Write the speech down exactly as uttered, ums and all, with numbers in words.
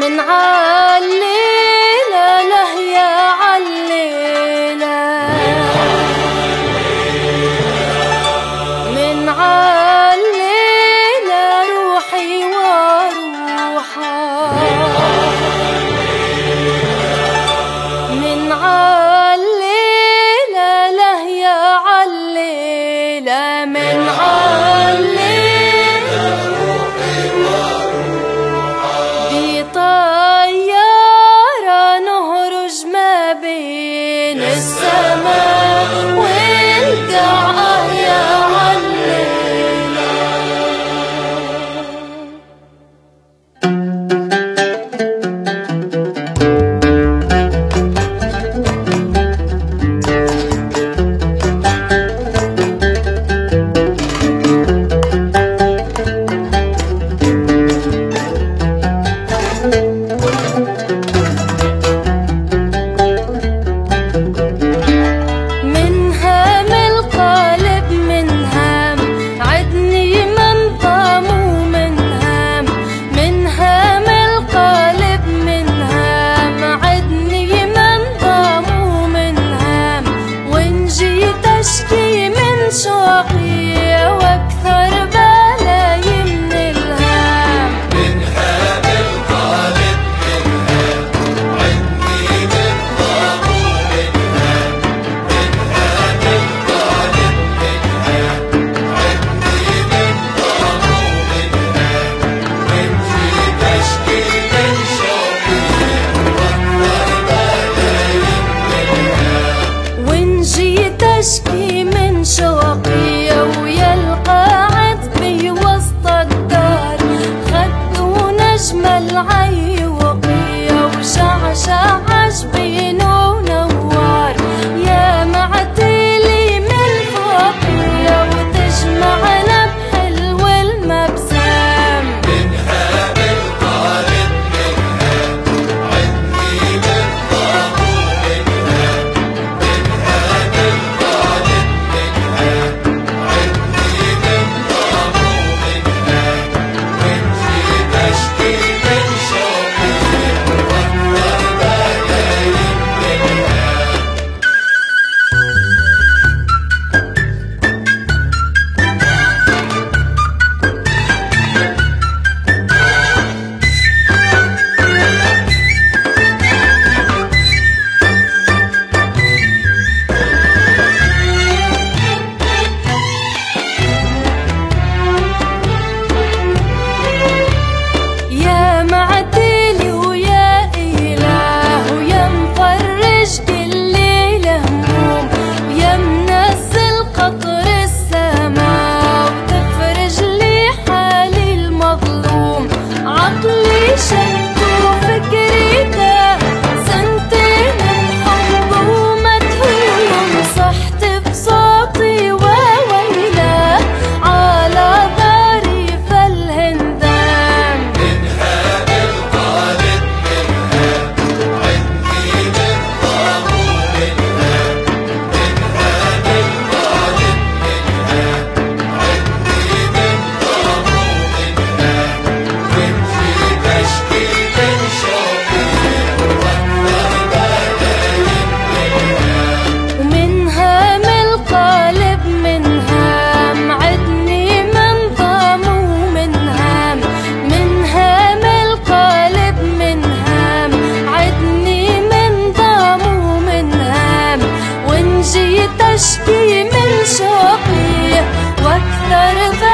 من عليلة له يا عليلة، من عليلة روحي وروحها، من عليلة له يا عليلة، من عليلة روحي وروحها، بطيارة نهرج ما بين السماء والقاع يا عليلة. أشكي من شوقي وأكثر بلاي من الهام، منها بالقالب منها عندي من ضامو منها، منها بالقالب منها عندي من ضامو منها، وإن جيت أشكي من شوقي وأكثر بلاي منها، وإن جيت أشكي من شوقي ويا القاعد في وسط الدار، خدوا نجم العيوقي وشعشع جبين ونوار، يا معتلي من فوقي وتجمعنا بحلو المبسام، منها بالقالب منها عندي من ضامو منها، منها بالقالب منها عندي من ضامو منها، وإن جيت أشكي من شوقي وأكثر بلاي منها. يا معتلي ويا إله ويا مفرج كل ليلة هموم، يا منزل قطر السما وتفرج لي حالي المظلوم، عقلي شد وفكري تاه سنتين الحب ومدهوم، صحت بصوتي وويلاه على ظريف الهندام، منها بالقالب منها عندي من ضامو منها، منها بالقالب منها عندي من ضامو منها، وإن جيت أشكي من شوقي وأكثر بلاي منها. ومنها من القالب منها معدني من ضام ومنهام، منها من القالب منها معدني من ضام ومنهام، وإن جيت أشكي من شوقي وأكثر